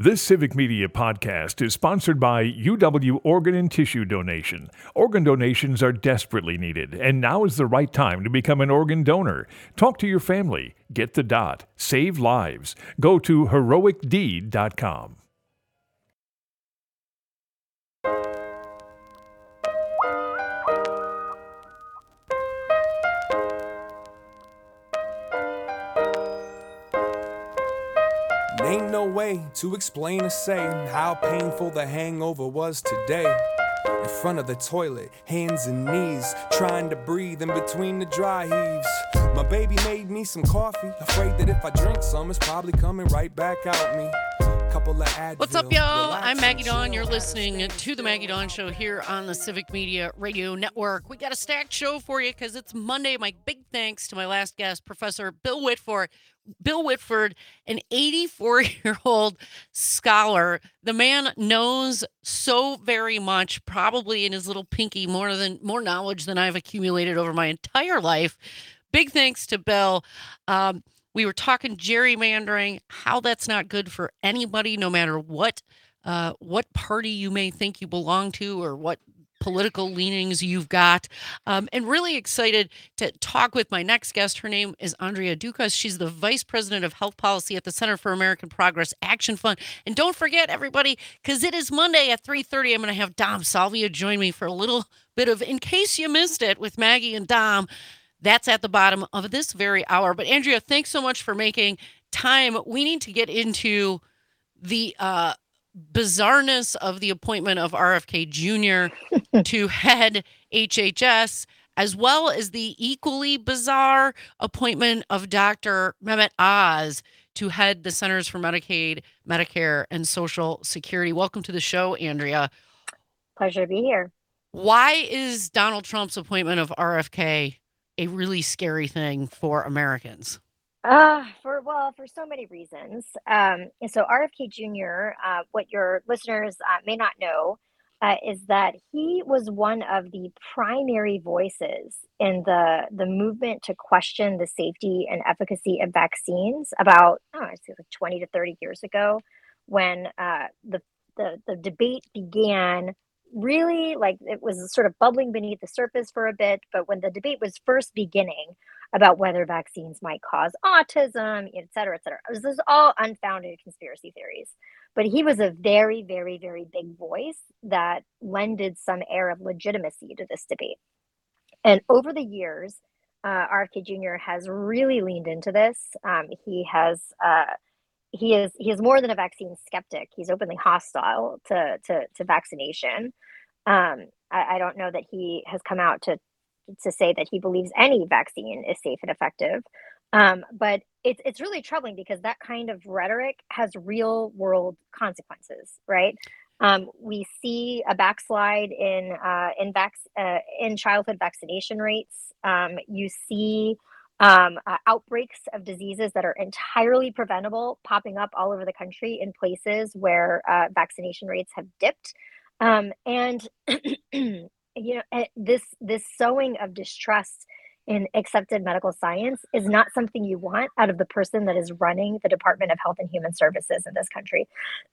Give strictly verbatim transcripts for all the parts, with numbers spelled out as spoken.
This Civic Media podcast is sponsored by U W Organ and Tissue Donation. Organ donations are desperately needed, and now is the right time to become an organ donor. Talk to your family. Get the dot. Save lives. Go to heroic deed dot com. Ain't no way to explain or say how painful the hangover was today. In front of the toilet, hands and knees, trying to breathe in between the dry heaves. My baby made me some coffee, afraid that if I drink some, it's probably coming right back out me. Couple of Advil, What's up, y'all? relax I'm Maggie and Dawn. chill. You're listening to the Maggie Dawn Show here on the Civic Media Radio Network. We got a stacked show for you because it's Monday. My big thanks to my last guest, Professor Bill Whitford. Bill Whitford, an eighty-four-year-old scholar. The man knows so very much, probably in his little pinky, more than more knowledge than I've accumulated over my entire life. Big thanks to Bill. Um, we were talking gerrymandering, how that's not good for anybody, no matter what uh, what party you may think you belong to or what political leanings you've got. Um, and really excited to talk with my next guest. Her name is Andrea Dukas. She's the Vice President of Health Policy at the Center for American Progress Action Fund. And don't forget, everybody, because it is Monday at three thirty, I'm going to have Dom Salvia join me for a little bit of In Case You Missed It with Maggie and Dom. That's at the bottom of this very hour. But Andrea, thanks so much for making time. We need to get into the uh, bizarreness of the appointment of R F K Junior to head H H S, as well as the equally bizarre appointment of Doctor Mehmet Oz to head the Centers for Medicaid, Medicare, and Social Security. Welcome to the show, Andrea. Pleasure to be here. Why is Donald Trump's appointment of R F K a really scary thing for Americans? Uh, for well, for so many reasons. Um, and so R F K Junior, uh, what your listeners uh, may not know, uh, is that he was one of the primary voices in the the movement to question the safety and efficacy of vaccines about, I don't know, it's like twenty to thirty years ago, when uh, the, the the debate began. Really, like, it was sort of bubbling beneath the surface for a bit, but when the debate was first beginning about whether vaccines might cause autism, et cetera, et cetera, it was, this was all unfounded conspiracy theories. But he was a very, very, very big voice that lended some air of legitimacy to this debate. And over the years, uh, R F K Junior has really leaned into this. Um, he has uh, He is he is more than a vaccine skeptic. He's openly hostile to to, to vaccination. Um, I, I don't know that he has come out to to say that he believes any vaccine is safe and effective. Um, but it's it's really troubling because that kind of rhetoric has real world consequences, right? Um, we see a backslide in uh, in vac- uh, in childhood vaccination rates. Um, you see. Um, uh, outbreaks of diseases that are entirely preventable popping up all over the country in places where uh, vaccination rates have dipped. Um, and, you know, this, this sowing of distrust in accepted medical science is not something you want out of the person that is running the Department of Health and Human Services in this country.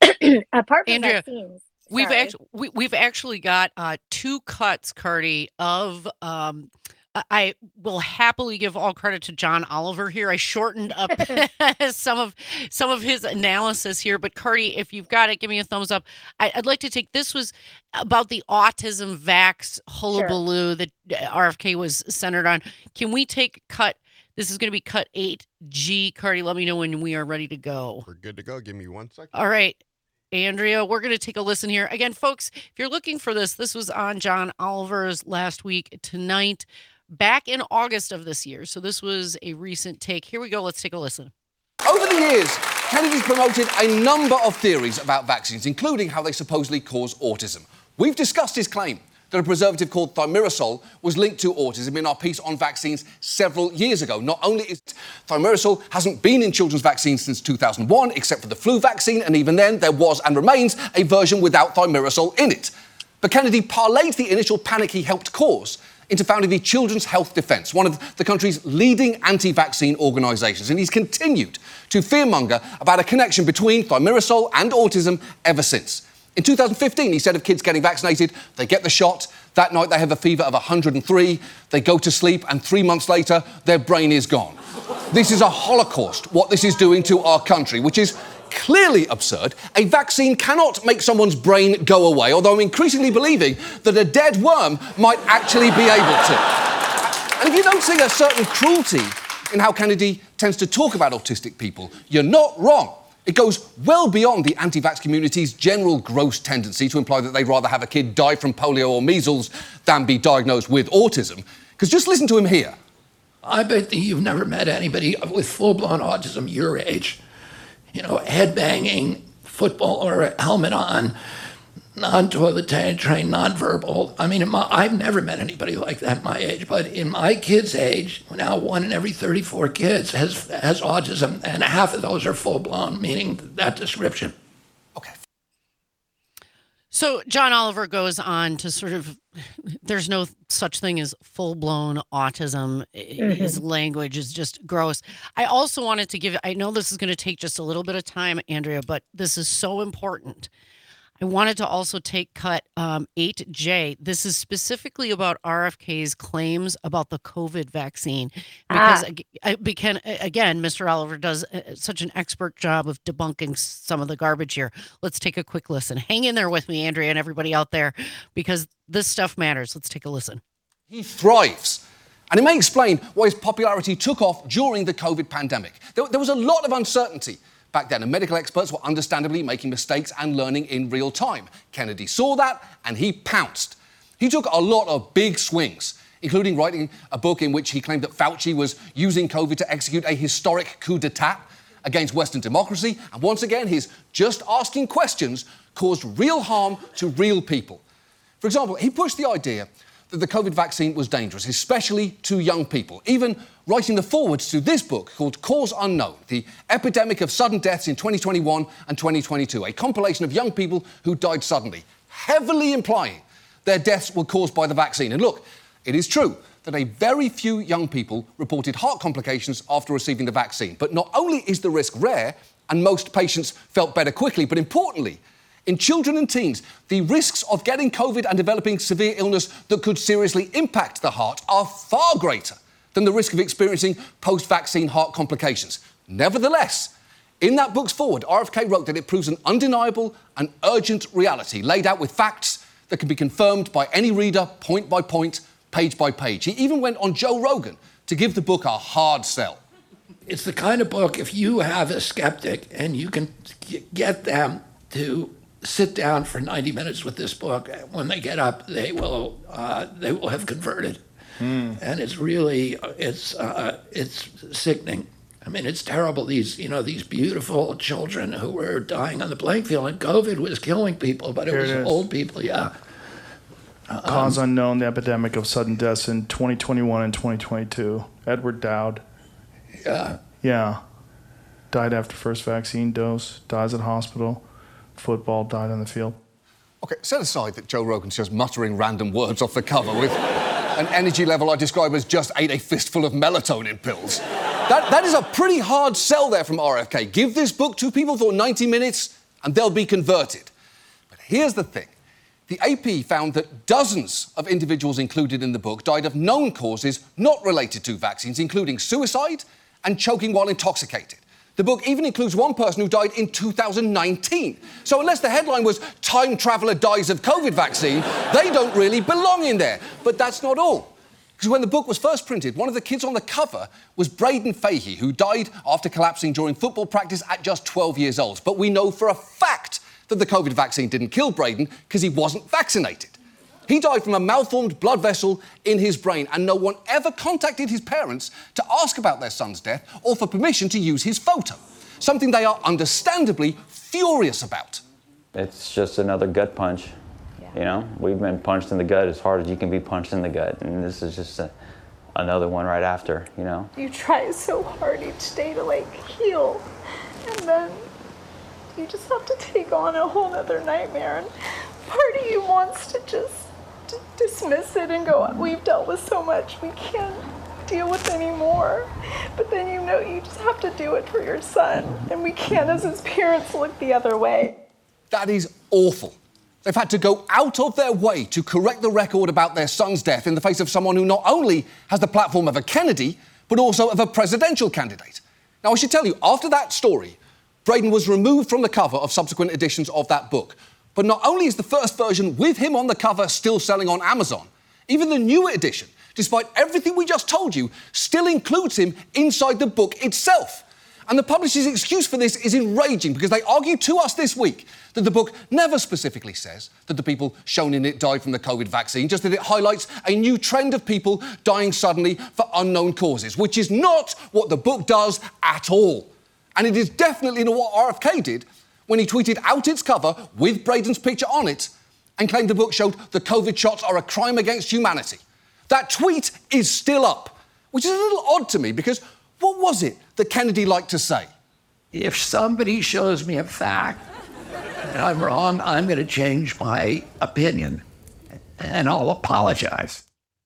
Apart from Andrea, vaccines. We've sorry. actually we, we've actually got uh, two cuts, Cardi, of um, I will happily give all credit to John Oliver here. I shortened up some of some of his analysis here, but Cardi, if you've got it, give me a thumbs up. I, I'd like to take this was about the autism vax hullabaloo that R F K was centered on. Can we take cut? This is going to be cut eight G. Cardi, let me know when we are ready to go. We're good to go. Give me one second. All right. Andrea, we're going to take a listen here. Again, folks, if you're looking for this, this was on John Oliver's last week tonight, back in August of this year. So this was a recent take. Here we go. Let's take a listen. Over the years, Kennedy's promoted a number of theories about vaccines, including how they supposedly cause autism. We've discussed his claim that a preservative called thimerosal was linked to autism in our piece on vaccines several years ago. Not only is thimerosal hasn't been in children's vaccines since two thousand one, except for the flu vaccine, and even then there was and remains a version without thimerosal in it. But Kennedy parlayed the initial panic he helped cause into founding the Children's Health Defence, one of the country's leading anti-vaccine organisations, and he's continued to fearmonger about a connection between thimerosal and autism ever since. In two thousand fifteen, he said of kids getting vaccinated, they get the shot, that night they have a fever of one hundred three, they go to sleep, and three months later, their brain is gone. This is a holocaust, what this is doing to our country, which is clearly absurd. A vaccine cannot make someone's brain go away, although I'm increasingly believing that a dead worm might actually be able to. And if you don't see a certain cruelty in how Kennedy tends to talk about autistic people, you're not wrong. It goes well beyond the anti-vax community's general gross tendency to imply that they'd rather have a kid die from polio or measles than be diagnosed with autism. Because just listen to him here. I bet that you've never met anybody with full-blown autism your age. You know, head-banging, football or a helmet on, non-toilet trained, non-verbal. I mean, my, I've never met anybody like that my age, but in my kids' age, now one in every thirty-four kids has has autism, and half of those are full-blown, meaning that description. Okay. So John Oliver goes on to sort of, there's no such thing as full-blown autism. Mm-hmm. His language is just gross. I also wanted to give, I know this is going to take just a little bit of time, Andrea, but this is so important. I wanted to also take cut um, eight J. This is specifically about R F K's claims about the COVID vaccine. Because, ah. because again, Mister Oliver does such an expert job of debunking some of the garbage here. Let's take a quick listen. Hang in there with me, Andrea, and everybody out there, because this stuff matters. Let's take a listen. He thrives. And it may explain why his popularity took off during the COVID pandemic. There, there was a lot of uncertainty back then, and medical experts were understandably making mistakes and learning in real time. Kennedy saw that, and he pounced. He took a lot of big swings, including writing a book in which he claimed that Fauci was using COVID to execute a historic coup d'etat against Western democracy. And once again, his just asking questions caused real harm to real people. For example, he pushed the idea that the COVID vaccine was dangerous, especially to young people, even writing the forwards to this book called Cause Unknown, The Epidemic of Sudden Deaths in twenty twenty-one and twenty twenty-two, a compilation of young people who died suddenly, heavily implying their deaths were caused by the vaccine. And look, it is true that a very few young people reported heart complications after receiving the vaccine. But not only is the risk rare, and most patients felt better quickly, but importantly, in children and teens, the risks of getting COVID and developing severe illness that could seriously impact the heart are far greater than the risk of experiencing post-vaccine heart complications. Nevertheless, in that book's forward, R F K wrote that it proves an undeniable and urgent reality, laid out with facts that can be confirmed by any reader, point by point, page by page. He even went on Joe Rogan to give the book a hard sell. It's the kind of book, if you have a skeptic and you can get them to sit down for ninety minutes with this book, when they get up, they will uh, they will have converted. Mm. And it's really, it's uh, it's sickening. I mean, it's terrible. These, you know, these beautiful children who were dying on the playing field, and COVID was killing people, but it Here was it old people, yeah. Um, Cause unknown, the epidemic of sudden deaths in twenty twenty-one and twenty twenty-two. Edward Dowd. Yeah. Yeah. Died after first vaccine dose, dies at hospital. Football, died on the field. OK, set aside that Joe Rogan's just muttering random words off the cover with an energy level I describe as just ate a fistful of melatonin pills. That, that is a pretty hard sell there from R F K. Give this book to people for ninety minutes and they'll be converted. But here's the thing. The A P found that dozens of individuals included in the book died of known causes not related to vaccines, including suicide and choking while intoxicated. The book even includes one person who died in two thousand nineteen. So unless the headline was Time Traveller Dies of COVID Vaccine, they don't really belong in there. But that's not all. Because when the book was first printed, one of the kids on the cover was Braden Fahey, who died after collapsing during football practice at just twelve years old. But we know for a fact that the COVID vaccine didn't kill Braden because he wasn't vaccinated. He died from a malformed blood vessel in his brain, and no one ever contacted his parents to ask about their son's death or for permission to use his photo, something they are understandably furious about. It's just another gut punch. Yeah. You know, we've been punched in the gut as hard as you can be punched in the gut, and this is just a, another one right after, you know. You try so hard each day to, like, heal, and then you just have to take on a whole other nightmare, and part of you wants to just d- dismiss it and go, we've dealt with so much, we can't deal with anymore. But then you know you just have to do it for your son, and we can't as his parents look the other way. That is awful. They've had to go out of their way to correct the record about their son's death in the face of someone who not only has the platform of a Kennedy, but also of a presidential candidate. Now, I should tell you, after that story, Braden was removed from the cover of subsequent editions of that book. But not only is the first version with him on the cover still selling on Amazon, even the newer edition, despite everything we just told you, still includes him inside the book itself. And the publisher's excuse for this is enraging because they argue to us this week that the book never specifically says that the people shown in it died from the COVID vaccine, just that it highlights a new trend of people dying suddenly for unknown causes, which is not what the book does at all. And it is definitely not what R F K did when he tweeted out its cover with Braden's picture on it and claimed the book showed the COVID shots are a crime against humanity. That tweet is still up, which is a little odd to me because what was it that Kennedy liked to say? If somebody shows me a fact and I'm wrong, I'm going to change my opinion, and I'll apologize.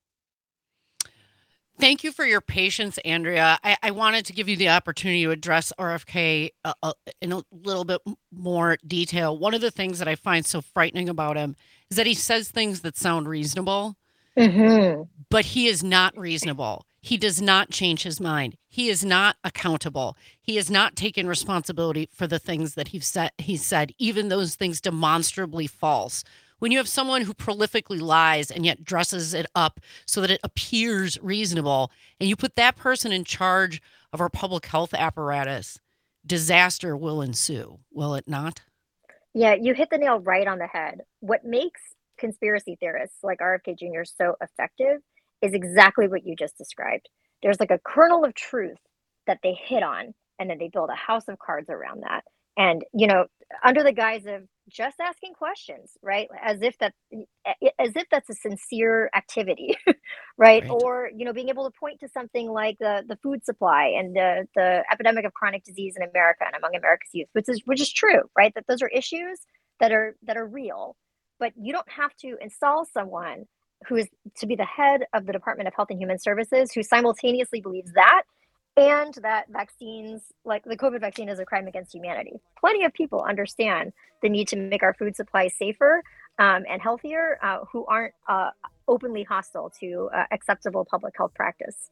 Thank you for your patience, Andrea. I, I wanted to give you the opportunity to address R F K uh, uh, in a little bit more detail. One of the things that I find so frightening about him is that he says things that sound reasonable, Mm-hmm. but he is not reasonable. He does not change his mind. He is not accountable. He has not taken responsibility for the things that he's said, he said, even those things demonstrably false. When you have someone who prolifically lies and yet dresses it up so that it appears reasonable, and you put that person in charge of our public health apparatus, disaster will ensue, will it not? Yeah, you hit the nail right on the head. What makes conspiracy theorists like R F K Junior so effective is exactly what you just described. There's like a kernel of truth that they hit on, and then they build a house of cards around that. And, you know, under the guise of just asking questions, right? As if that, as if that's a sincere activity, right? Right. Or, you know, being able to point to something like the, the food supply and the, the epidemic of chronic disease in America and among America's youth, which is, which is true, right? That those are issues that are, that are real, but you don't have to install someone who is to be the head of the Department of Health and Human Services, who simultaneously believes that and that vaccines, like the COVID vaccine, is a crime against humanity. Plenty of people understand the need to make our food supply safer um, and healthier, uh, who aren't uh, openly hostile to uh, acceptable public health practice.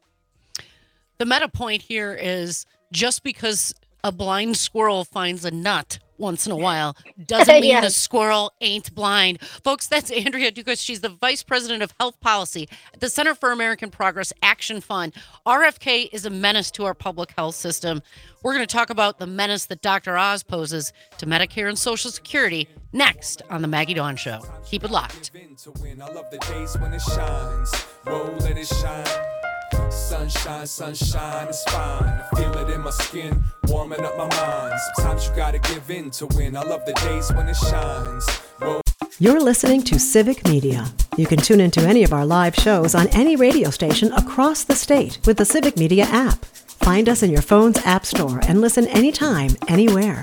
The meta point here is just because a blind squirrel finds a nut once in a while doesn't mean Yes. the squirrel ain't blind. Folks, that's Andrea Dukas. She's the Vice President of Health Policy at the Center for American Progress Action Fund. R F K is a menace to our public health system. We're going to talk about the menace that Doctor Oz poses to Medicare and Social Security next on The Maggie Dawn Show. Keep it locked. I love the days when it shines. Whoa, let it shine. Sunshine, sunshine, it's fine. I feel it in my skin, warming up my mind. Sometimes you gotta give in to win. I love the days when it shines. Whoa. You're listening to Civic Media. You can tune into any of our live shows on any radio station across the state with the Civic Media app. Find us in your phone's app store and listen anytime, anywhere.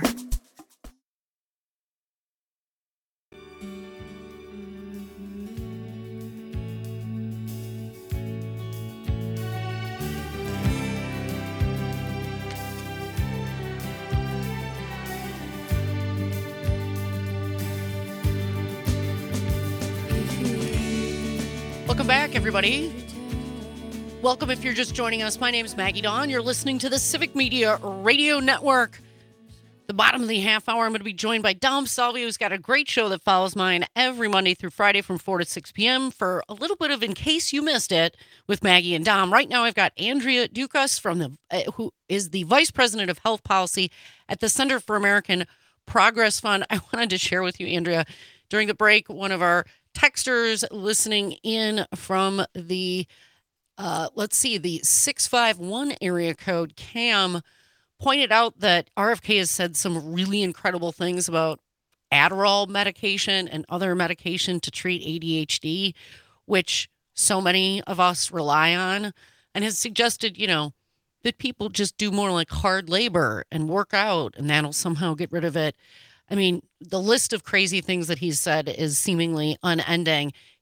Welcome back, everybody. Welcome if you're just joining us. My name is Maggie Dawn. You're listening to the Civic Media Radio Network. The bottom of the half hour, I'm going to be joined by Dom Salvio, who's got a great show that follows mine every Monday through Friday from four to six p.m. for a little bit of In Case You Missed It with Maggie and Dom. Right now, I've got Andrea Dukas, from the uh, who is the Vice President of Health Policy at the Center for American Progress Fund. I wanted to share with you, Andrea, during the break, one of our texters listening in from the, uh, let's see, the six five one area code, Cam, pointed out that R F K has said some really incredible things about Adderall medication and other medication to treat A D H D, which so many of us rely on, and has suggested, you know, that people just do more like hard labor and work out, and that'll somehow get rid of it. I mean, the list of crazy things that he's said is seemingly unending.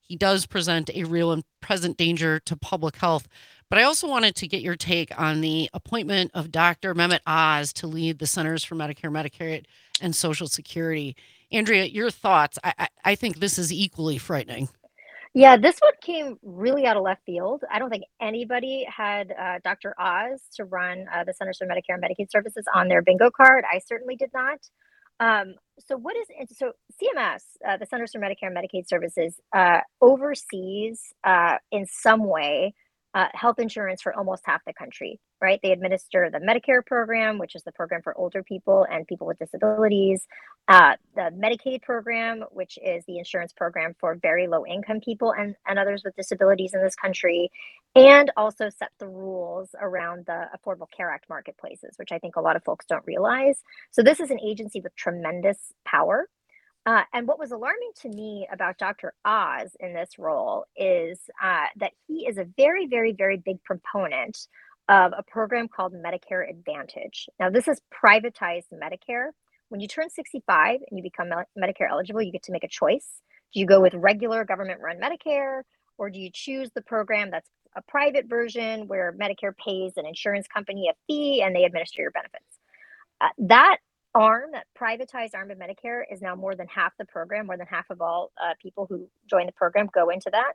he does present a real and present danger to public health. But I also wanted to get your take on the appointment of Doctor Mehmet Oz to lead the Centers for Medicare, Medicaid, and Social Security. Andrea, your thoughts? I, I, I think this is equally frightening. Yeah, this one came really out of left field. I don't think anybody had uh, Doctor Oz to run uh, the Centers for Medicare and Medicaid Services on their bingo card. I certainly did not. Um, so what is so C M S, uh, the Centers for Medicare and Medicaid Services, uh, oversees uh, in some way uh, health insurance for almost half the country, right? They administer the Medicare program, which is the program for older people and people with disabilities, uh, the Medicaid program, which is the insurance program for very low income people and, and others with disabilities in this country, and also set the rules around the Affordable Care Act marketplaces, which I think a lot of folks don't realize. So this is an agency with tremendous power. Uh, and what was alarming to me about Doctor Oz in this role is uh, that he is a very, very, very big proponent of a program called Medicare Advantage. Now, this is privatized Medicare. When you turn sixty-five and you become Medicare eligible, you get to make a choice. Do you go with regular government-run Medicare, or do you choose the program that's a private version where Medicare pays an insurance company a fee and they administer your benefits? Uh, that arm, that privatized arm of Medicare, is now more than half the program. More than half of all uh, people who join the program go into that.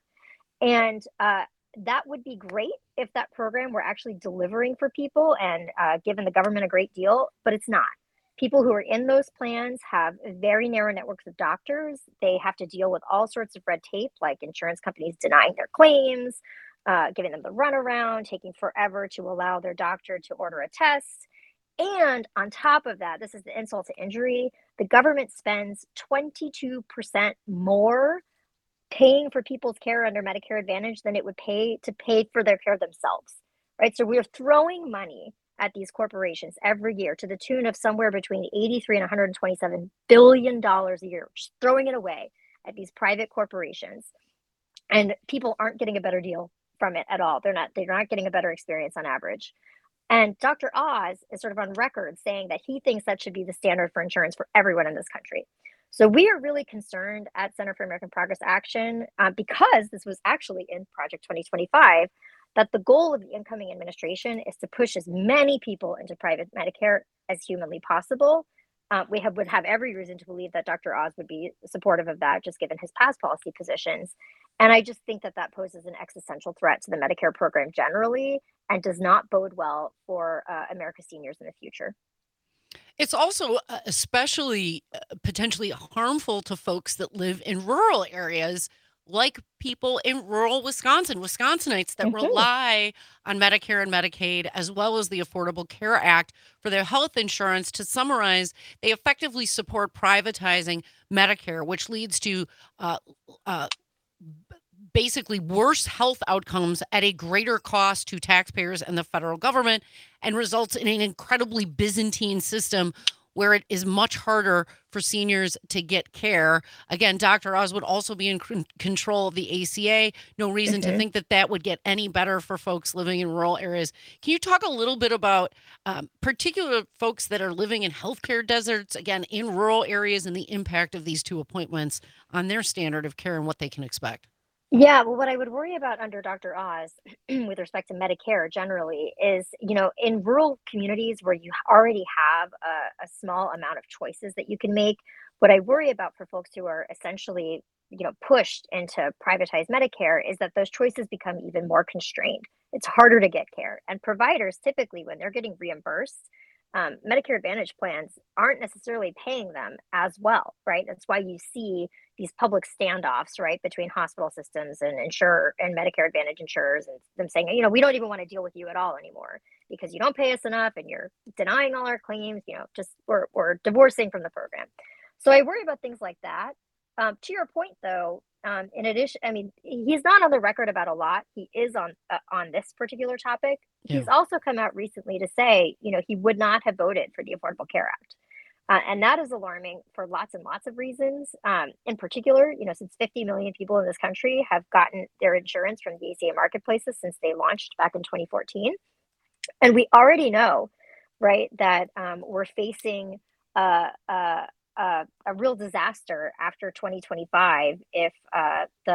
And uh, that would be great if that program were actually delivering for people and uh, giving the government a great deal, but it's not. People who are in those plans have very narrow networks of doctors. They have to deal with all sorts of red tape, like insurance companies denying their claims, uh, giving them the runaround, taking forever to allow their doctor to order a test. And on top of that, this is the insult to injury, the government spends twenty-two percent more paying for people's care under Medicare Advantage than it would pay to pay for their care themselves, right? So we're throwing money at these corporations every year to the tune of somewhere between eighty-three and one hundred twenty-seven billion dollars a year, just throwing it away at these private corporations. And people aren't getting a better deal from it at all. They're not, they're not getting a better experience on average. And Doctor Oz is sort of on record saying that he thinks that should be the standard for insurance for everyone in this country. So we are really concerned at Center for American Progress Action uh, because this was actually in Project twenty twenty-five, that the goal of the incoming administration is to push as many people into private Medicare as humanly possible. Uh, we have, would have every reason to believe that Doctor Oz would be supportive of that, just given his past policy positions. And I just think that that poses an existential threat to the Medicare program generally and does not bode well for uh, America's seniors in the future. It's also uh, especially uh, potentially harmful to folks that live in rural areas, like people in rural Wisconsin, Wisconsinites that Mhm. rely on Medicare and Medicaid, as well as the Affordable Care Act for their health insurance. To summarize, they effectively support privatizing Medicare, which leads to uh, uh, basically worse health outcomes at a greater cost to taxpayers and the federal government, and results in an incredibly Byzantine system where it is much harder for seniors to get care. Again, Doctor Oz would also be in c- control of the A C A. No reason to Mhm. think that that would get any better for folks living in rural areas. Can you talk a little bit about um, particular folks that are living in healthcare deserts, again, in rural areas, and the impact of these two appointments on their standard of care and what they can expect? Yeah, well, what I would worry about under Doctor Oz with respect to Medicare generally is, you know, in rural communities where you already have a, a small amount of choices that you can make, what I worry about for folks who are essentially, you know, pushed into privatized Medicare is that those choices become even more constrained. It's harder to get care. And providers typically, when they're getting reimbursed, um, Medicare Advantage plans aren't necessarily paying them as well, right? That's why you see these public standoffs, right, between hospital systems and insurer and Medicare Advantage insurers, and them saying, you know, we don't even want to deal with you at all anymore because you don't pay us enough and you're denying all our claims. You know, just we're we're divorcing from the program. So I worry about things like that. Um, to your point, though, um, in addition, I mean, he's not on the record about a lot. He is on uh, on this particular topic. He's Yeah. also come out recently to say, you know, he would not have voted for the Affordable Care Act. Uh, and that is alarming for lots and lots of reasons. Um, in particular, you know, since fifty million people in this country have gotten their insurance from the A C A marketplaces since they launched back in twenty fourteen. And we already know, right, that um, we're facing uh, uh, uh, a real disaster after twenty twenty-five if uh, the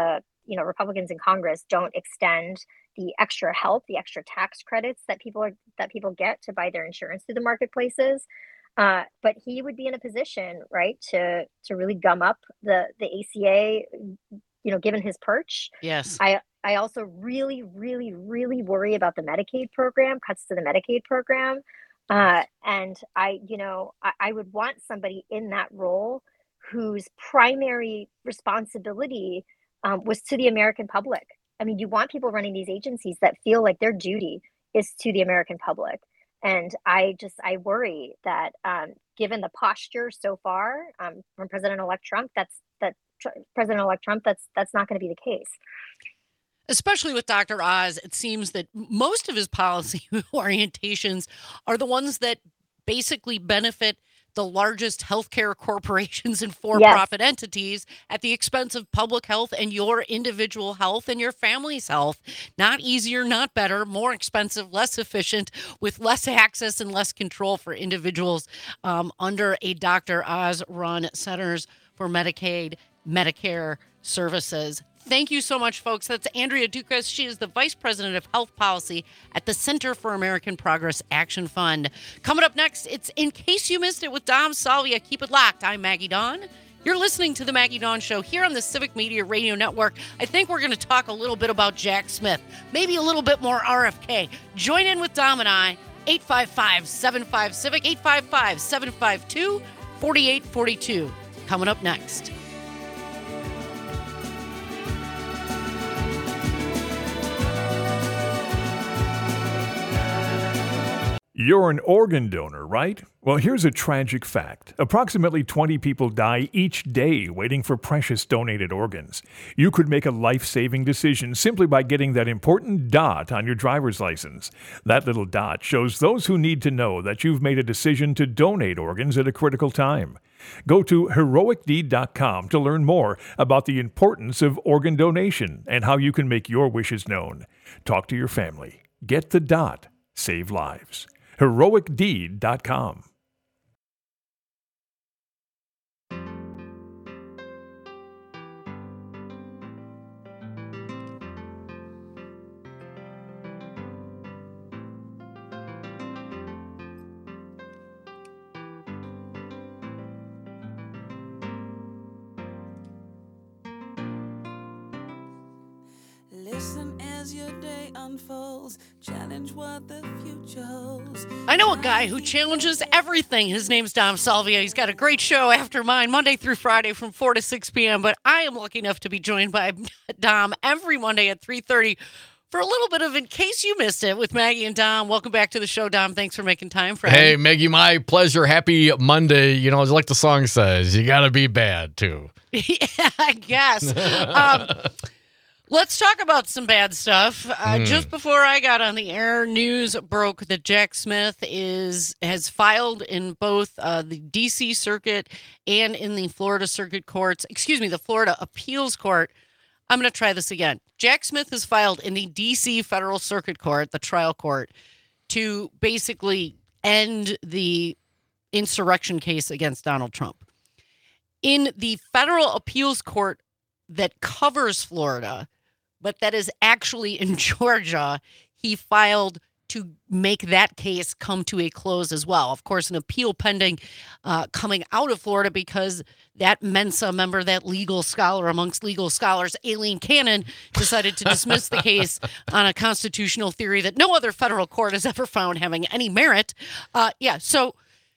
you know, Republicans in Congress don't extend the extra help, the extra tax credits that people are that people get to buy their insurance through the marketplaces. Uh, but he would be in a position, right, to to really gum up the the A C A, you know, given his perch. Yes. I I also really, really, really worry about the Medicaid program, cuts to the Medicaid program. Uh, and I, you know, I, I would want somebody in that role whose primary responsibility um, was to the American public. I mean, you want people running these agencies that feel like their duty is to the American public. And I just, I worry that um, given the posture so far um, from President-elect Trump, that's that tr- President-elect Trump, that's that's not going to be the case. Especially with Doctor Oz, it seems that most of his policy orientations are the ones that basically benefit the largest healthcare corporations and for-profit yes. entities at the expense of public health and your individual health and your family's health. Not easier, not better, more expensive, less efficient, with less access and less control for individuals um, under a Doctor Oz-run Centers for Medicaid, Medicare Services. Thank you so much, folks. That's Andrea Dukas. She is the Vice President of Health Policy at the Center for American Progress Action Fund. Coming up next, it's In Case You Missed It with Dom Salvia. Keep it locked. I'm Maggie Dawn. You're listening to The Maggie Dawn Show here on the Civic Media Radio Network. I think we're going to talk a little bit about Jack Smith, maybe a little bit more R F K. Join in with Dom and I, eight five five, seven five, CIVIC, eight five five, seven five two, four eight four two. Coming up next. You're an organ donor, right? Well, here's a tragic fact. Approximately twenty people die each day waiting for precious donated organs. You could make a life-saving decision simply by getting that important dot on your driver's license. That little dot shows those who need to know that you've made a decision to donate organs at a critical time. Go to heroic deed dot com to learn more about the importance of organ donation and how you can make your wishes known. Talk to your family. Get the dot. Save lives. heroic deed dot com. Listen as your day unfolds, challenge what the future holds. I know a guy who challenges everything. His name's Dom Salvia. He's got a great show after mine, Monday through Friday from four to six p.m. But I am lucky enough to be joined by Dom every Monday at three thirty for a little bit of In Case You Missed It with Maggie and Dom. Welcome back to the show, Dom. Thanks for making time for Hey, me. Maggie, my pleasure. Happy Monday. You know, like the song says, you got to be bad, too. Yeah, I guess. um, Let's talk about some bad stuff. Uh, mm. Just before I got on the air, news broke that Jack Smith is has filed in both uh, the D C Circuit and in the Florida Circuit Courts. Excuse me, the Florida Appeals Court. I'm going to try this again. Jack Smith has filed in the D C Federal Circuit Court, the trial court, to basically end the insurrection case against Donald Trump. In the Federal Appeals Court that covers Florida, but that is actually in Georgia, he filed to make that case come to a close as well. Of course, an appeal pending uh, coming out of Florida because that Mensa member, that legal scholar amongst legal scholars, Aileen Cannon, decided to dismiss the case on a constitutional theory that no other federal court has ever found having any merit. Uh, yeah, so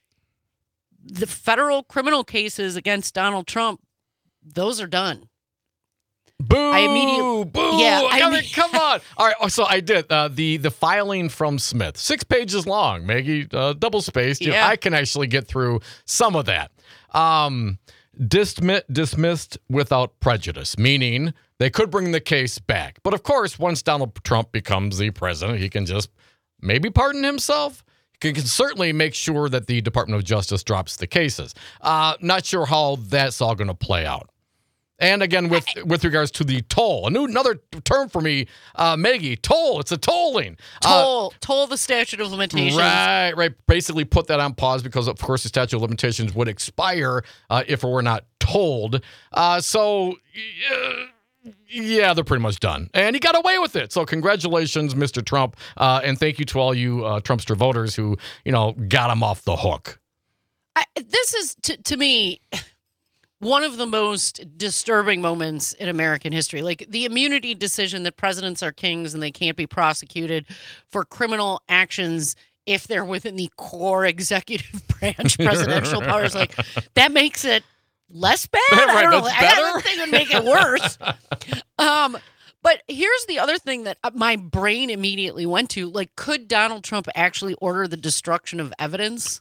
the federal criminal cases against Donald Trump, those are done. Boo! I immediately, boo! Yeah, I I mean, mean, come on. All right, so I did uh, the the filing from Smith, six pages long, Maggie, uh, double spaced. You know, Yeah. I can actually get through some of that. Um, dismi- dismissed without prejudice, meaning they could bring the case back. But of course, once Donald Trump becomes the president, he can just maybe pardon himself. He can certainly make sure that the Department of Justice drops the cases. Uh, not sure how that's all going to play out. And again, with with regards to the toll, a new another term for me, uh, Maggie, toll. It's a tolling. toll, Uh, toll the statute of limitations. Right, right. Basically put that on pause because, of course, the statute of limitations would expire uh, if it were not tolled. Uh, so, uh, yeah, they're pretty much done. And he got away with it. So congratulations, Mister Trump. Uh, and thank you to all you uh, Trumpster voters who, you know, got him off the hook. I, this is, to, to me, one of the most disturbing moments in American history. Like the immunity decision that presidents are kings and they can't be prosecuted for criminal actions if they're within the core executive branch presidential powers. Like that makes it less bad. Right, I don't know. that's I better? don't think it would make it worse. um, but here's the other thing that my brain immediately went to. Like, could Donald Trump actually order the destruction of evidence?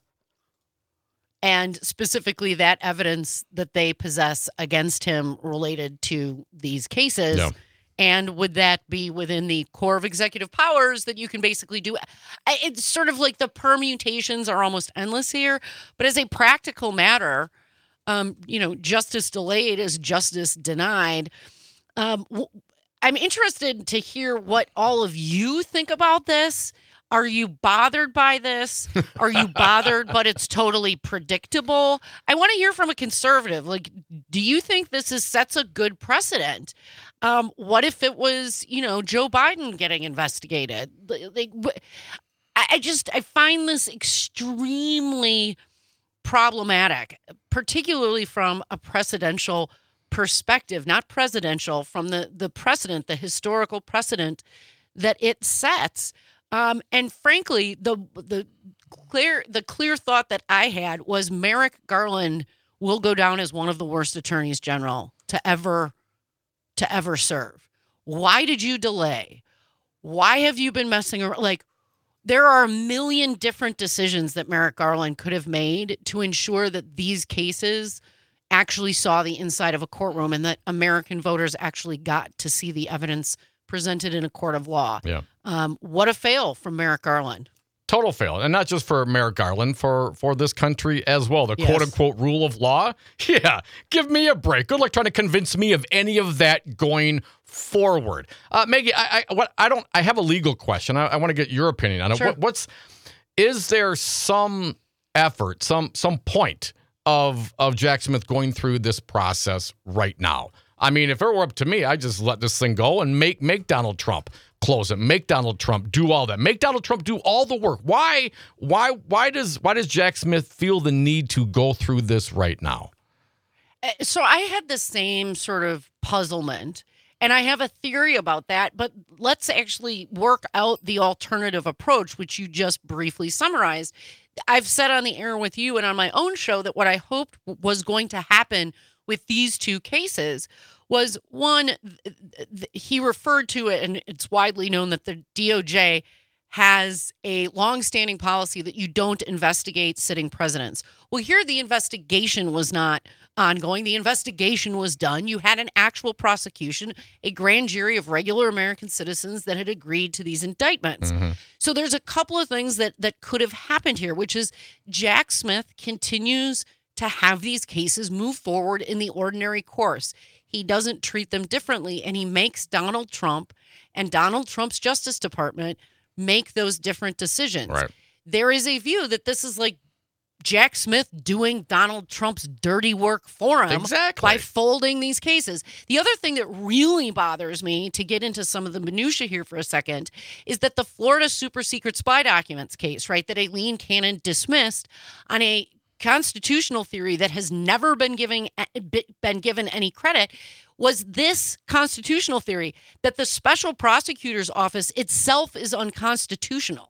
And specifically that evidence that they possess against him related to these cases. Yeah. And would that be within the core of executive powers that you can basically do? I- It's sort of like the permutations are almost endless here. But as a practical matter, um, you know, justice delayed is justice denied. Um, w- I'm interested to hear what all of you think about this. Are you bothered by this? Are you bothered, but it's totally predictable? I want to hear from a conservative. Like, do you think this is sets a good precedent? Um, what if it was, you know, Joe Biden getting investigated? Like, I I just I find this extremely problematic, particularly from a precedential perspective, not presidential, from the the precedent, the historical precedent that it sets. Um, and frankly, the the clear the clear thought that I had was Merrick Garland will go down as one of the worst attorneys general to ever to ever serve. Why did you delay? Why have you been messing around? Like, there are a million different decisions that Merrick Garland could have made to ensure that these cases actually saw the inside of a courtroom and that American voters actually got to see the evidence presented in a court of law. Yeah. Um, what a fail from Merrick Garland. Total fail. And not just for Merrick Garland, for, for this country as well. The Yes. quote-unquote rule of law. Yeah, give me a break. Good luck trying to convince me of any of that going forward. Uh, Maggie, I, I, what, I don't. I have a legal question. I, I want to get your opinion on it. Sure. What, what's is there some effort, some some point of of Jack Smith going through this process right now? I mean, if it were up to me, I'd just let this thing go and make make Donald Trump close it. Make Donald Trump do all that. Make Donald Trump do all the work. Why why why does why does Jack Smith feel the need to go through this right now? Uh, So I had the same sort of puzzlement, and I have a theory about that, but let's actually work out the alternative approach, which you just briefly summarized. I've said on the air with you and on my own show that what I hoped was going to happen with these two cases was, one, th- th- he referred to it, and it's widely known that the D O J has a longstanding policy that you don't investigate sitting presidents. Well, here the investigation was not ongoing. The investigation was done. You had an actual prosecution, a grand jury of regular American citizens that had agreed to these indictments. Mm-hmm. So there's a couple of things that that could have happened here, which is Jack Smith continues to have these cases move forward in the ordinary course. He doesn't treat them differently, and he makes Donald Trump and Donald Trump's Justice Department make those different decisions. Right. There is a view that this is like Jack Smith doing Donald Trump's dirty work for him Exactly. by folding these cases. The other thing that really bothers me, to get into some of the minutia here for a second, is that the Florida super secret spy documents case, right, that Aileen Cannon dismissed on a constitutional theory that has never been given been given any credit, was this constitutional theory that the special prosecutor's office itself is unconstitutional.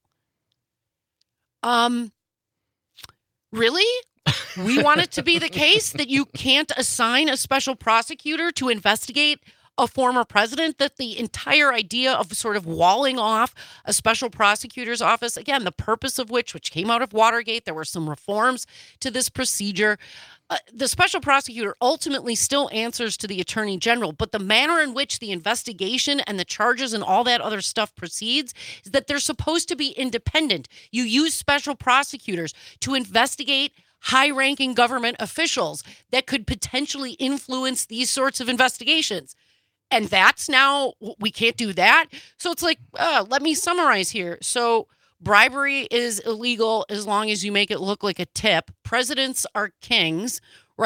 Um, really? We want it to be the case that you can't assign a special prosecutor to investigate a former president, that the entire idea of sort of walling off a special prosecutor's office, again, the purpose of which, which came out of Watergate, there were some reforms to this procedure. Uh, the special prosecutor ultimately still answers to the attorney general, but the manner in which the investigation and the charges and all that other stuff proceeds is that they're supposed to be independent. You use special prosecutors to investigate high-ranking government officials that could potentially influence these sorts of investigations. And that's now, we can't do that. So it's like, uh, let me summarize here. So bribery is illegal as long as you make it look like a tip. Presidents are kings, right?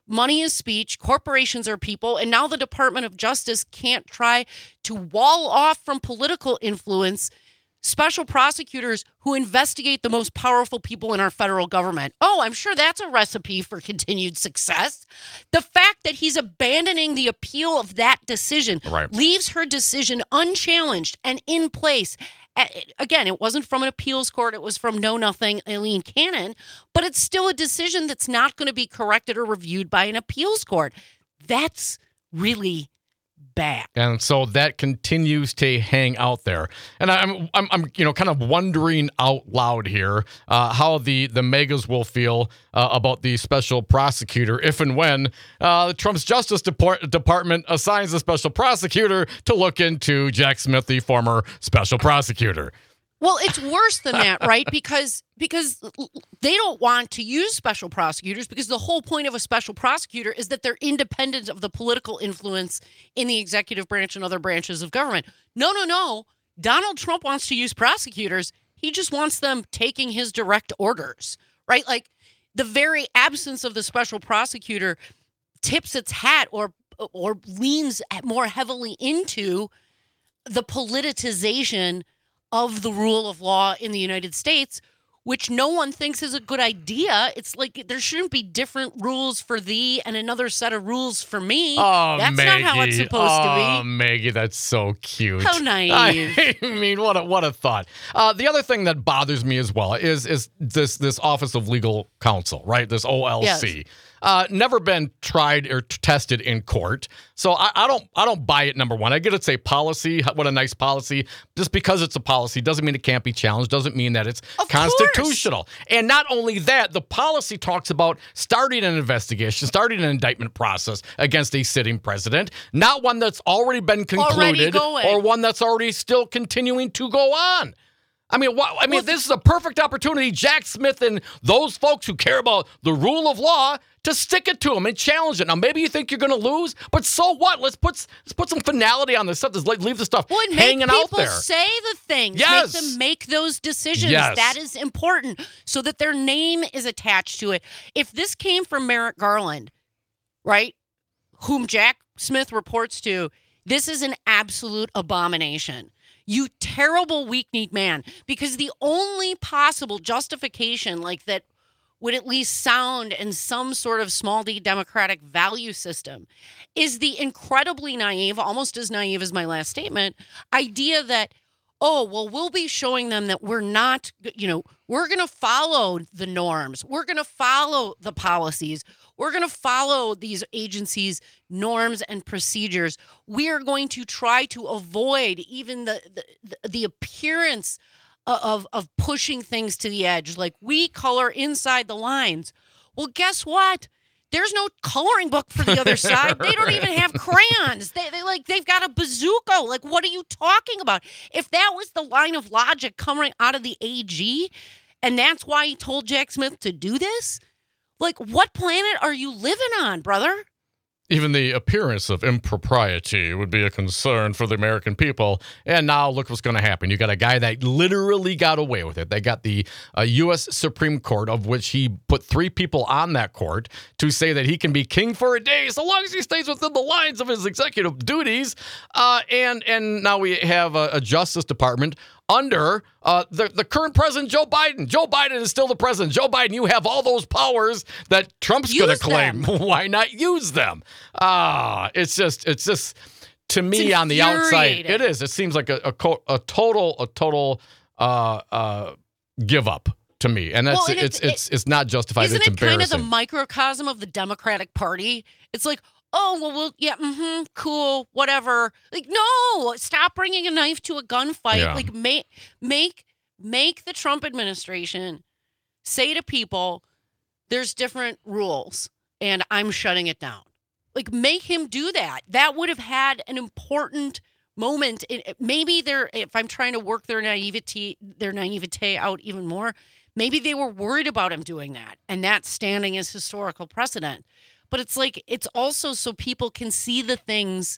Money is speech, corporations are people, and now the Department of Justice can't try to wall off from political influence special prosecutors who investigate the most powerful people in our federal government. Oh, I'm sure that's a recipe for continued success. The fact that he's abandoning the appeal of that decision right. leaves her decision unchallenged and in place. Again, it wasn't from an appeals court. It was from Know Nothing, Aileen Cannon, but it's still a decision that's not going to be corrected or reviewed by an appeals court. That's really bad. And so that continues to hang out there. And I'm, I'm, I'm you know, kind of wondering out loud here uh, how the, the megas will feel uh, about the special prosecutor if and when uh, Trump's Justice Depart- Department assigns a special prosecutor to look into Jack Smith, the former special prosecutor. Well, it's worse than that, right? Because because they don't want to use special prosecutors because the whole point of a special prosecutor is that they're independent of the political influence in the executive branch and other branches of government. No, no, no. Donald Trump wants to use prosecutors. He just wants them taking his direct orders, right? Like the very absence of the special prosecutor tips its hat or or leans more heavily into the politicization of the rule of law in the United States, which no one thinks is a good idea. It's like there shouldn't be different rules for thee and another set of rules for me. Oh, that's Maggie. not how it's supposed oh, to be. Oh, Maggie, that's so cute. How naive. I mean, what a what a thought. Uh, the other thing that bothers me as well is is this this Office of Legal Counsel, right? This O L C. Yes. Uh, never been tried or t- tested in court, so I, I don't. I don't buy it. Number one, I get it's a policy. What a nice policy! Just because it's a policy doesn't mean it can't be challenged. Doesn't mean that it's of constitutional. Course. And not only that, the policy talks about starting an investigation, starting an indictment process against a sitting president, not one that's already been concluded already or one that's already still continuing to go on. I mean, what, I mean, well, this is a perfect opportunity, Jack Smith and those folks who care about the rule of law, to stick it to him and challenge it. Now, maybe you think you're going to lose, but so what? Let's put let's put some finality on this stuff. Let's leave the stuff well, and hanging make out people there. Say the things. Yes. Make them make those decisions. Yes. That is important, so that their name is attached to it. If this came from Merrick Garland, right, whom Jack Smith reports to, this is an absolute abomination. You terrible, weak-kneed man. Because the only possible justification like that would at least sound in some sort of small d democratic value system is the incredibly naive, almost as naive as my last statement, idea that, oh, well, we'll be showing them that we're not, you know, we're going to follow the norms. We're going to follow the policies. We're going to follow these agencies' norms and procedures. We are going to try to avoid even the the, the appearance of, of pushing things to the edge. Like we color inside the lines. Well, guess what? There's no coloring book for the other side. They don't even have crayons. They, they like they've got a bazooka. Like, what are you talking about? If that was the line of logic coming out of the A G, and that's why he told Jack Smith to do this, like, what planet are you living on, brother? Even the appearance of impropriety would be a concern for the American people. And now look what's going to happen. You got a guy that literally got away with it. They got the uh, U S Supreme Court, of which he put three people on that court to say that he can be king for a day so long as he stays within the lines of his executive duties. Uh, and and now we have a, a Justice Department under uh, the, the current president, Joe Biden. Joe Biden is still the president. Joe Biden, you have all those powers that Trump's going to claim. Why not use them? Ah, it's just, it's just, to me on the outside, it is. It seems like a, a, co- a total, a total uh, uh, give up to me. And that's, well, and it's, it's, it's, it's not justified. Isn't it's it embarrassing. kind of the microcosm of the Democratic Party? It's like, oh, well, we'll yeah, mm-hmm, cool, whatever. Like, no, stop bringing a knife to a gunfight. Yeah. Like, make, make, make the Trump administration say to people, there's different rules, and I'm shutting it down. Like, make him do that. That would have had an important moment. It, maybe they're, if I'm trying to work their naivety, their naivete out even more, maybe they were worried about him doing that, and that's standing as historical precedent. But it's like, it's also so people can see the things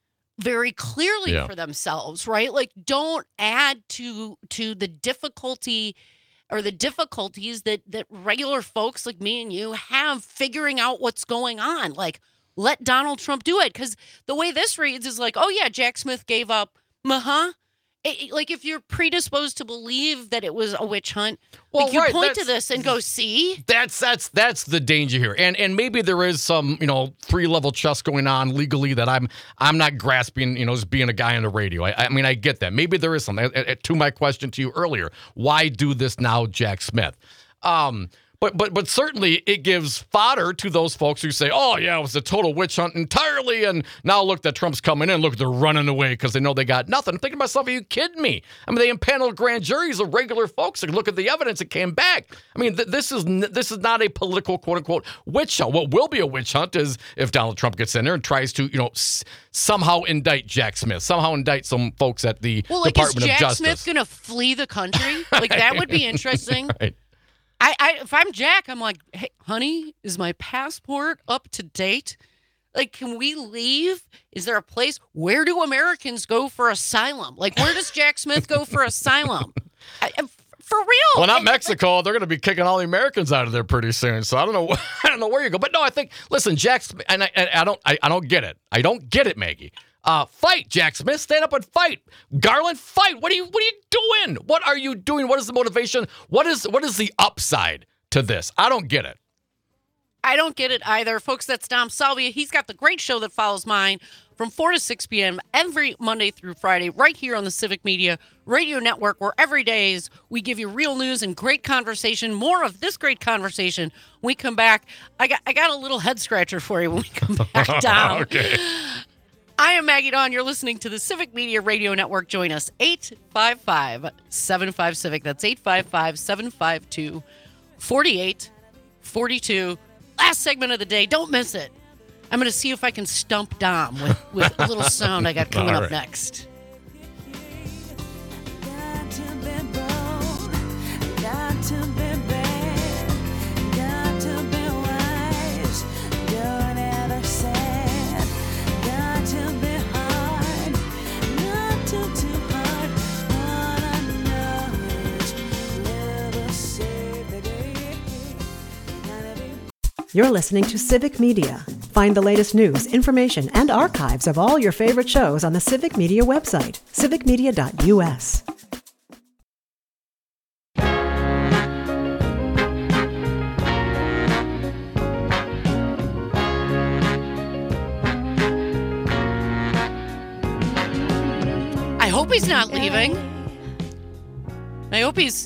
very clearly yeah. for themselves, right? Like, don't add to to the difficulty or the difficulties that that regular folks like me and you have figuring out what's going on. Like, let Donald Trump do it. Because the way this reads is like, oh, yeah, Jack Smith gave up. Uh-huh. It, it- like, if you're predisposed to believe that it was a witch hunt, Well, like, you right, point to that's- this and go, see? That's that's that's the danger here, and and maybe there is some you know three level chess going on legally that I'm I'm not grasping. You know, as being a guy on the radio, I, I mean I get that. Maybe there is something. Uh, uh, To my question to you earlier, why do this now, Jack Smith? Um, but but but certainly it gives fodder to those folks who say, oh yeah, it was a total witch hunt entirely, and now look that Trump's coming in. Look, they're running away because they know they got nothing. I'm thinking to myself, are you kidding me? I mean, they impaneled grand juries of regular folks and look at the evidence that came back. I mean, th- this is n- this is not a political quote unquote witch hunt. What will be a witch hunt is if Donald Trump gets in there and tries to you know s- somehow indict Jack Smith, somehow indict some folks at the Well, like, is Department Jack of Justice. Smith going to flee the country? Like, that would be interesting. Right. I, I, if I'm Jack, I'm like, hey, honey, is my passport up to date? Like, can we leave? Is there a place? Where do Americans go for asylum? Like, where does Jack Smith go for asylum? I, I- for real? Well, not And- Mexico. They're going to be kicking all the Americans out of there pretty soon. So I don't know. I don't know where you go. But no, I think. Listen, Jack. Smith, and I, and I don't. I, I don't get it. I don't get it, Maggie. Uh, fight, Jack Smith. Stand up and fight. Garland, fight. What are you? What are you doing? What are you doing? What is the motivation? What is what is the upside to this? I don't get it. I don't get it either. Folks, that's Dom Salvia. He's got the great show that follows mine from four to six p.m. every Monday through Friday right here on the Civic Media Radio Network, where every day is we give you real news and great conversation. More of this great conversation when we come back. I got I got a little head scratcher for you when we come back down. Okay. I am Maggie Dawn. You're listening to the Civic Media Radio Network. Join us, eight five five, seven five, CIVIC. That's eight five five, seven five two, four eight four two. Last segment of the day. Don't miss it. I'm going to see if I can stump Dom with, with a little sound I got coming All up right. next. Got to be bold, got to be brave, got to be wise, don't ever say, got to be hard, not too, too hard, all I know is never save the day, gotta be You're listening to Civic Media. Find the latest news, information, and archives of all your favorite shows on the Civic Media website, civic media dot u s. I hope he's not leaving. I hope he's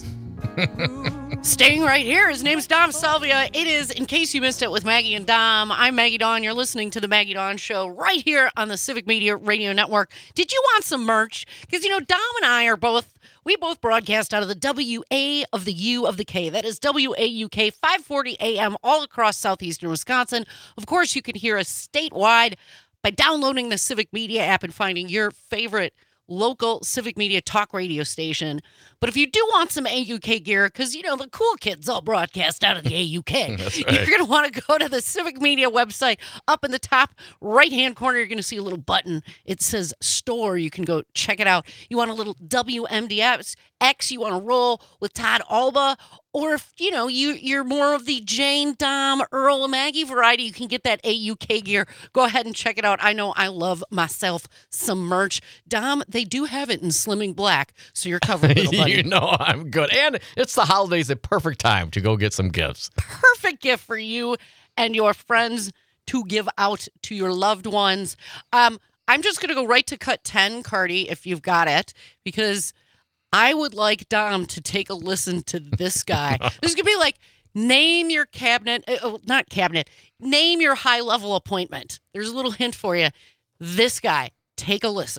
staying right here. His name's Dom Salvia. It is, in case you missed it, with Maggie and Dom. I'm Maggie Dawn. You're listening to the Maggie Dawn Show right here on the Civic Media Radio Network. Did you want some merch? Because, you know, Dom and I are both, we both broadcast out of the W A of the U of the K. That is W A U K, five forty A M, all across southeastern Wisconsin. Of course, you can hear us statewide by downloading the Civic Media app and finding your favorite local Civic Media talk radio station. But if you do want some A U K gear, because, you know, the cool kids all broadcast out of the A U K, That's you're right. going to want to go to the Civic Media website. Up in the top right-hand corner, you're going to see a little button. It says store. You can go check it out. You want a little W M D X, X, you want to roll with Todd Alba, or if, you know, you, you're more of the Jane, Dom, Earl, Maggie variety, you can get that A U K gear. Go ahead and check it out. I know I love myself some merch. Dom, they do have it in slimming black, so you're covered, little buddy. You know I'm good. And it's the holidays, a perfect time to go get some gifts. Perfect gift for you and your friends to give out to your loved ones. Um, I'm just going to go right to cut ten, Cardi, if you've got it, because I would like Dom to take a listen to this guy. This is going to be like, name your cabinet, uh, oh, not cabinet, name your high-level appointment. There's a little hint for you. This guy, take a listen.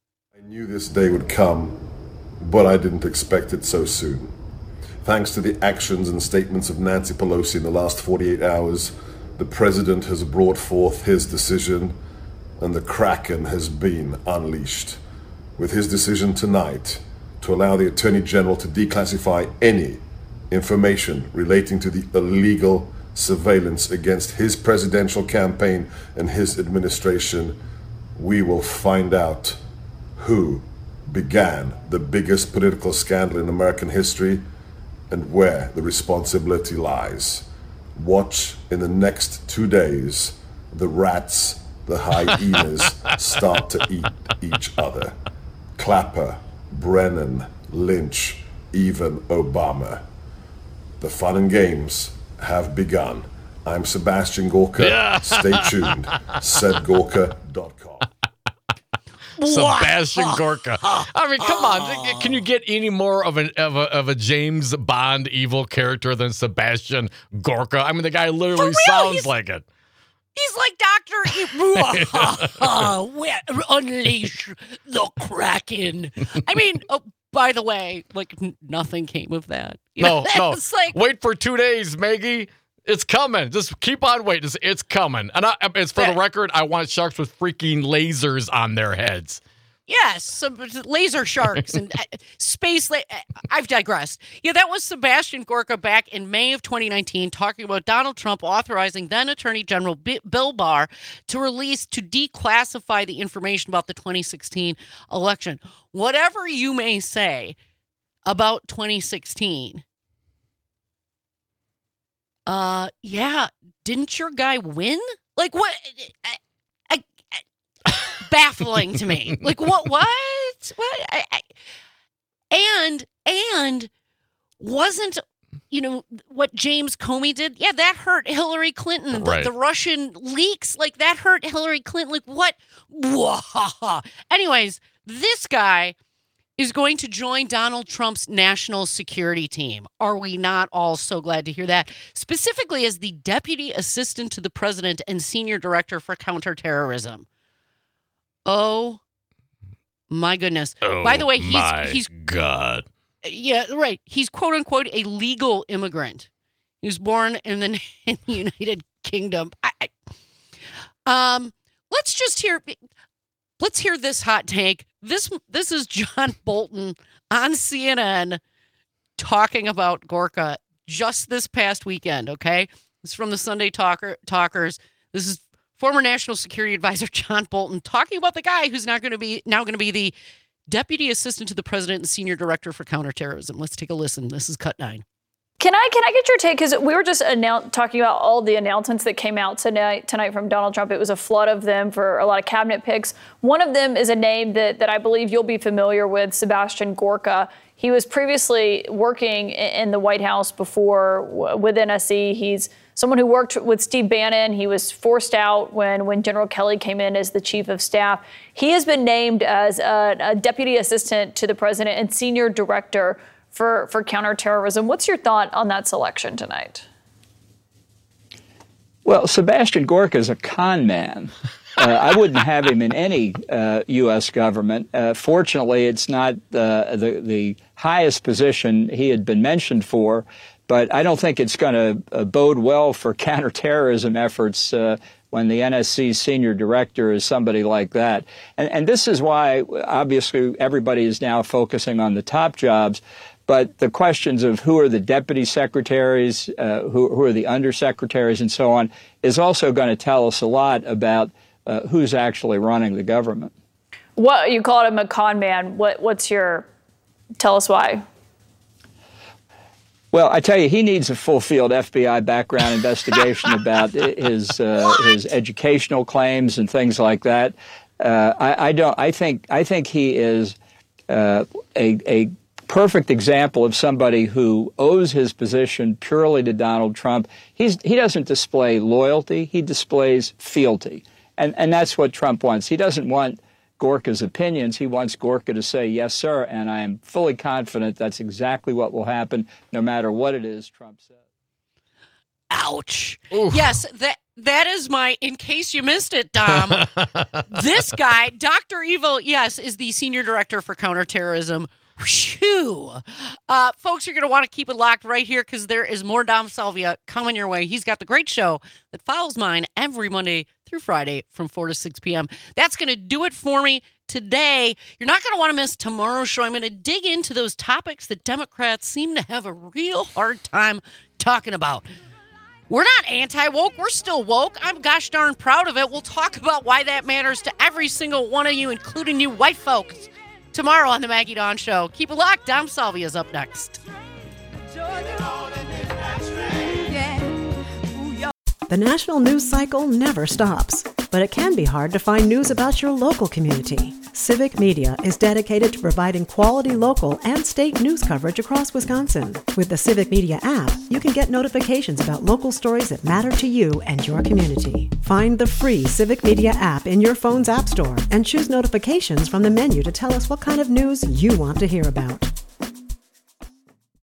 I knew this day would come, but I didn't expect it so soon. Thanks to the actions and statements of Nancy Pelosi in the last forty-eight hours, the president has brought forth his decision, and the Kraken has been unleashed. With his decision tonight to allow the Attorney General to declassify any information relating to the illegal surveillance against his presidential campaign and his administration, we will find out who began the biggest political scandal in American history and where the responsibility lies. Watch in the next two days the rats, the hyenas start to eat each other. Clapper, Brennan, Lynch, even Obama. The fun and games have begun. I'm Sebastian Gorka. Yeah. Stay tuned. said gorka dot com. Sebastian Gorka. I mean, come on. Can you get any more of, an, of, a, of a James Bond evil character than Sebastian Gorka? I mean, the guy literally sounds He's- like it. He's like Doctor E. Unleash the Kraken. I mean, oh, by the way, like n- nothing came of that. You No, know, no. It's like, Wait for two days, Maggie. It's coming. Just keep on waiting. It's, it's coming. And I, it's for the record, I want sharks with freaking lasers on their heads. yes, some laser sharks and uh, space. La- I've digressed. Yeah, that was Sebastian Gorka back in May of twenty nineteen talking about Donald Trump authorizing then Attorney General B- Bill Barr to release, to declassify the information about the twenty sixteen election. Whatever you may say about twenty sixteen, uh, yeah, didn't your guy win? Like what? I, I, I, baffling to me. Like what? What? What? I, I, and and wasn't, you know, what James Comey did? Yeah, that hurt Hillary Clinton. The, Right. the Russian leaks, like that hurt Hillary Clinton. Like what? Wah-ha-ha. Anyways, this guy is going to join Donald Trump's national security team. Are we not all so glad to hear that? Specifically as the deputy assistant to the president and senior director for counterterrorism. Oh my goodness. Oh, By the way, he's my he's God. yeah, right. He's quote unquote a legal immigrant. He was born in the, in the United Kingdom. I, I, um, let's just hear let's hear this hot take. This this is John Bolton on C N N talking about Gorka just this past weekend. Okay, it's from the Sunday Talker Talkers. This is former National Security Advisor John Bolton talking about the guy who's not going to be now going to be the Deputy Assistant to the President and Senior Director for Counterterrorism. Let's take a listen. This is Cut Nine. Can I can I get your take? Because we were just annou- talking about all the announcements that came out tonight tonight from Donald Trump. It was a flood of them for a lot of cabinet picks. One of them is a name that that I believe you'll be familiar with, Sebastian Gorka. He was previously working in the White House before with N S C. He's someone who worked with Steve Bannon. He was forced out when, when General Kelly came in as the chief of staff. He has been named as a, a deputy assistant to the president and senior director for, for counterterrorism. What's your thought on that selection tonight? Well, Sebastian Gorka is a con man. Uh, I wouldn't have him in any uh, U S government. Uh, fortunately, it's not uh, the the highest position he had been mentioned for, but I don't think it's going to uh, bode well for counterterrorism efforts uh, when the N S C senior director is somebody like that. And, and this is why, obviously, everybody is now focusing on the top jobs. But the questions of who are the deputy secretaries, uh, who, who are the undersecretaries, and so on, is also going to tell us a lot about uh, who's actually running the government. What you called him a con man. What what's your tell us why? Well, I tell you, he needs a full-field F B I background investigation about his uh, his educational claims and things like that. Uh, I, I don't. I think. I think he is uh, a a perfect example of somebody who owes his position purely to Donald Trump. He's he doesn't display loyalty. He displays fealty, and and that's what Trump wants. He doesn't want Gorka's opinions. He wants Gorka to say, yes, sir, and I am fully confident that's exactly what will happen, no matter what it is Trump says. Ouch. Yes, that that is my, in case you missed it, Dom, this guy, Doctor Evil, yes, is the Senior Director for Counterterrorism. Phew. Uh, folks, you're going to want to keep it locked right here because there is more Dom Salvia coming your way. He's got the great show that follows mine every Monday through Friday from four to six p.m. That's going to do it for me today. You're not going to want to miss tomorrow's show. I'm going to dig into those topics that Democrats seem to have a real hard time talking about. We're not anti-woke. We're still woke. I'm gosh darn proud of it. We'll talk about why that matters to every single one of you, including you white folks, tomorrow on the Maggie Dawn Show. Keep it locked. Dom Salvia is up next. Joy The national news cycle never stops, but it can be hard to find news about your local community. Civic Media is dedicated to providing quality local and state news coverage across Wisconsin. With the Civic Media app, you can get notifications about local stories that matter to you and your community. Find the free Civic Media app in your phone's app store and choose notifications from the menu to tell us what kind of news you want to hear about.